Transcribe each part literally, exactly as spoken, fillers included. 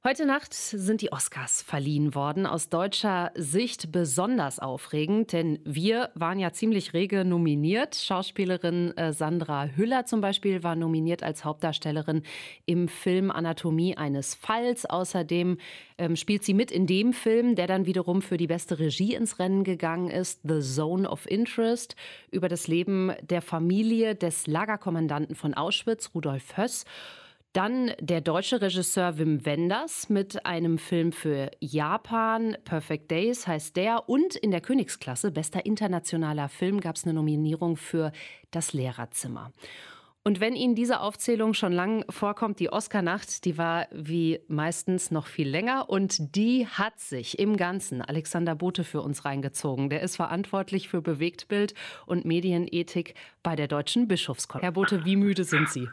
Heute Nacht sind die Oscars verliehen worden. Aus deutscher Sicht besonders aufregend, denn wir waren ja ziemlich rege nominiert. Schauspielerin äh, Sandra Hüller zum Beispiel war nominiert als Hauptdarstellerin im Film Anatomie eines Falls. Außerdem ähm, spielt sie mit in dem Film, der dann wiederum für die beste Regie ins Rennen gegangen ist, The Zone of Interest, über das Leben der Familie des Lagerkommandanten von Auschwitz, Rudolf Höss. Dann der deutsche Regisseur Wim Wenders mit einem Film für Japan, Perfect Days heißt der. Und in der Königsklasse, bester internationaler Film, gab es eine Nominierung für Das Lehrerzimmer. Und wenn Ihnen diese Aufzählung schon lang vorkommt, die Oscarnacht, die war wie meistens noch viel länger und die hat sich im Ganzen Alexander Bote für uns reingezogen. Der ist verantwortlich für Bewegtbild und Medienethik bei der Deutschen Bischofskonferenz. Herr Bote, wie müde sind Sie?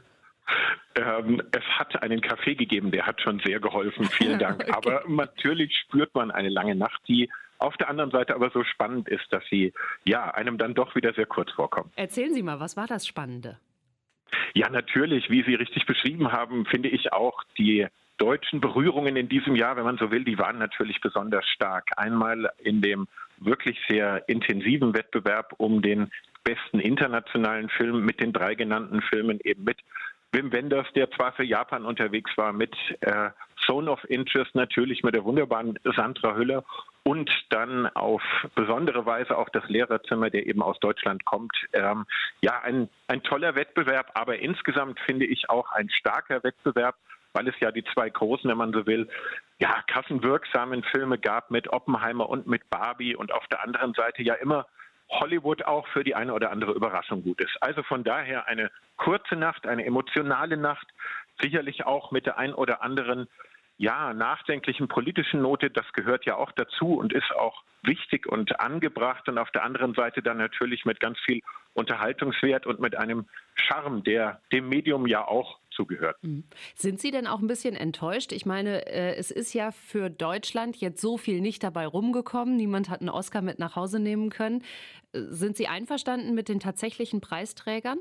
Ähm, es hat einen Kaffee gegeben, der hat schon sehr geholfen, vielen Dank. Okay. Aber natürlich spürt man eine lange Nacht, die auf der anderen Seite aber so spannend ist, dass sie ja einem dann doch wieder sehr kurz vorkommt. Erzählen Sie mal, was war das Spannende? Ja, natürlich, wie Sie richtig beschrieben haben, finde ich auch die deutschen Berührungen in diesem Jahr, wenn man so will, die waren natürlich besonders stark. Einmal in dem wirklich sehr intensiven Wettbewerb um den besten internationalen Film mit den drei genannten Filmen, eben mit Wim Wenders, der zwar für Japan unterwegs war, mit äh, Zone of Interest, natürlich mit der wunderbaren Sandra Hüller und dann auf besondere Weise auch das Lehrerzimmer, der eben aus Deutschland kommt. Ähm, ja, ein, ein toller Wettbewerb, aber insgesamt finde ich auch ein starker Wettbewerb, weil es ja die zwei großen, wenn man so will, ja, kassenwirksamen Filme gab mit Oppenheimer und mit Barbie und auf der anderen Seite ja immer Hollywood auch für die eine oder andere Überraschung gut ist. Also von daher eine kurze Nacht, eine emotionale Nacht, sicherlich auch mit der ein oder anderen, ja, nachdenklichen politischen Note. Das gehört ja auch dazu und ist auch wichtig und angebracht. Und auf der anderen Seite dann natürlich mit ganz viel Unterhaltungswert und mit einem Charme, der dem Medium ja auch zugehört. Sind Sie denn auch ein bisschen enttäuscht? Ich meine, es ist ja für Deutschland jetzt so viel nicht dabei rumgekommen. Niemand hat einen Oscar mit nach Hause nehmen können. Sind Sie einverstanden mit den tatsächlichen Preisträgern?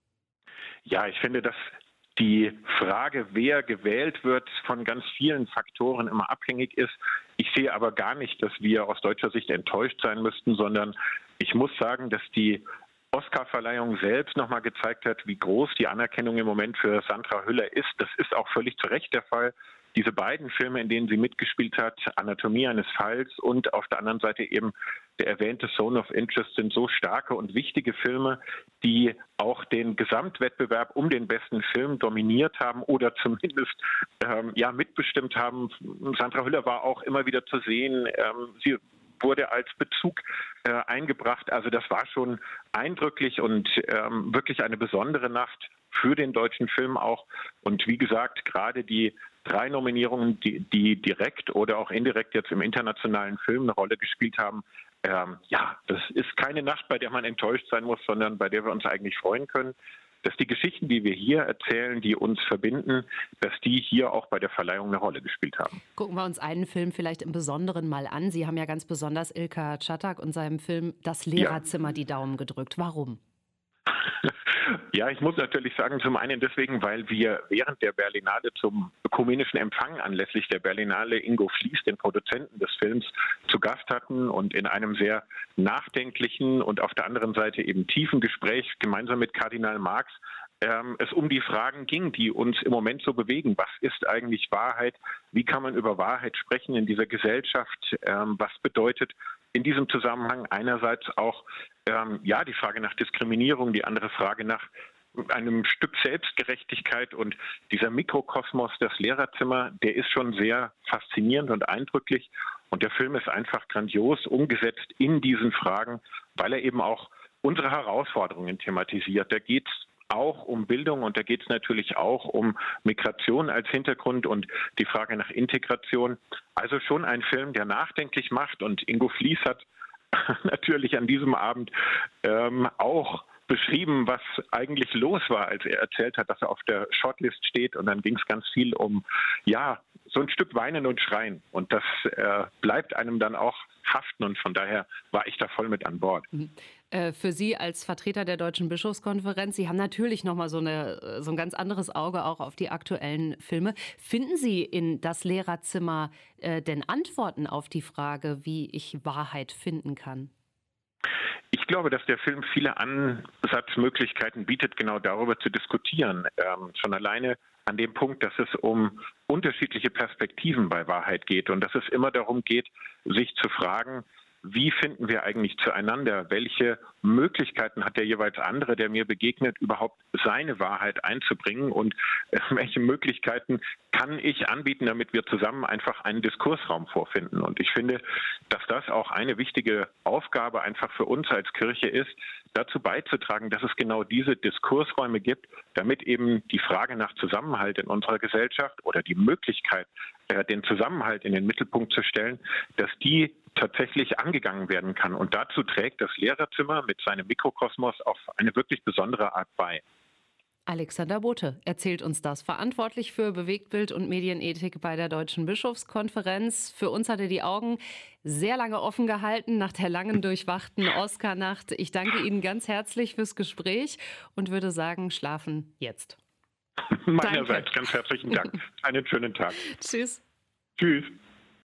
Ja, ich finde, dass die Frage, wer gewählt wird, von ganz vielen Faktoren immer abhängig ist. Ich sehe aber gar nicht, dass wir aus deutscher Sicht enttäuscht sein müssten, sondern ich muss sagen, dass die Oscarverleihung selbst nochmal gezeigt hat, wie groß die Anerkennung im Moment für Sandra Hüller ist. Das ist auch völlig zu Recht der Fall. Diese beiden Filme, in denen sie mitgespielt hat, Anatomie eines Falls und auf der anderen Seite eben der erwähnte Zone of Interest, sind so starke und wichtige Filme, die auch den Gesamtwettbewerb um den besten Film dominiert haben oder zumindest ähm, ja mitbestimmt haben. Sandra Hüller war auch immer wieder zu sehen. Ähm, sie wurde als Bezug äh, eingebracht. Also das war schon eindrücklich und ähm, wirklich eine besondere Nacht für den deutschen Film auch. Und wie gesagt, gerade die drei Nominierungen, die, die direkt oder auch indirekt jetzt im internationalen Film eine Rolle gespielt haben, ähm, ja, das ist keine Nacht, bei der man enttäuscht sein muss, sondern bei der wir uns eigentlich freuen können, dass die Geschichten, die wir hier erzählen, die uns verbinden, dass die hier auch bei der Verleihung eine Rolle gespielt haben. Gucken wir uns einen Film vielleicht im Besonderen mal an. Sie haben ja ganz besonders Ilka Czatak und seinem Film Das Lehrerzimmer ja. die Daumen gedrückt. Warum? Ja, ich muss natürlich sagen, zum einen deswegen, weil wir während der Berlinale zum ökumenischen Empfang anlässlich der Berlinale Ingo Fliess, den Produzenten des Films, zu Gast hatten und in einem sehr nachdenklichen und auf der anderen Seite eben tiefen Gespräch gemeinsam mit Kardinal Marx ähm, es um die Fragen ging, die uns im Moment so bewegen. Was ist eigentlich Wahrheit? Wie kann man über Wahrheit sprechen in dieser Gesellschaft? Ähm, was bedeutet in diesem Zusammenhang einerseits auch ähm, ja die Frage nach Diskriminierung, die andere Frage nach einem Stück Selbstgerechtigkeit, und dieser Mikrokosmos, das Lehrerzimmer, der ist schon sehr faszinierend und eindrücklich, und der Film ist einfach grandios umgesetzt in diesen Fragen, weil er eben auch unsere Herausforderungen thematisiert. Da geht es auch um Bildung und da geht es natürlich auch um Migration als Hintergrund und die Frage nach Integration. Also schon ein Film, der nachdenklich macht, und Ingo Fliess hat natürlich an diesem Abend ähm, auch beschrieben, was eigentlich los war, als er erzählt hat, dass er auf der Shortlist steht. Und dann ging es ganz viel um, ja, so ein Stück Weinen und Schreien. Und das äh, bleibt einem dann auch haften. Und von daher war ich da voll mit an Bord. Mhm. Äh, für Sie als Vertreter der Deutschen Bischofskonferenz, Sie haben natürlich noch mal so, eine, so ein ganz anderes Auge auch auf die aktuellen Filme. Finden Sie in Das Lehrerzimmer äh, denn Antworten auf die Frage, wie ich Wahrheit finden kann? Ich glaube, dass der Film viele Ansatzmöglichkeiten bietet, genau darüber zu diskutieren. Ähm, schon alleine an dem Punkt, dass es um unterschiedliche Perspektiven bei Wahrheit geht und dass es immer darum geht, sich zu fragen, wie finden wir eigentlich zueinander? Welche Möglichkeiten hat der jeweils andere, der mir begegnet, überhaupt seine Wahrheit einzubringen? Und äh, welche Möglichkeiten kann ich anbieten, damit wir zusammen einfach einen Diskursraum vorfinden? Und ich finde, dass das auch eine wichtige Aufgabe einfach für uns als Kirche ist, dazu beizutragen, dass es genau diese Diskursräume gibt, damit eben die Frage nach Zusammenhalt in unserer Gesellschaft oder die Möglichkeit, äh, den Zusammenhalt in den Mittelpunkt zu stellen, dass die tatsächlich angegangen werden kann. Und dazu trägt das Lehrerzimmer mit seinem Mikrokosmos auf eine wirklich besondere Art bei. Alexander Bote erzählt uns das, verantwortlich für Bewegtbild und Medienethik bei der Deutschen Bischofskonferenz. Für uns hat er die Augen sehr lange offen gehalten nach der langen durchwachten Oscar-Nacht. Ich danke Ihnen ganz herzlich fürs Gespräch und würde sagen, schlafen jetzt. Meinerseits ganz herzlichen Dank. Einen schönen Tag. Tschüss. Tschüss.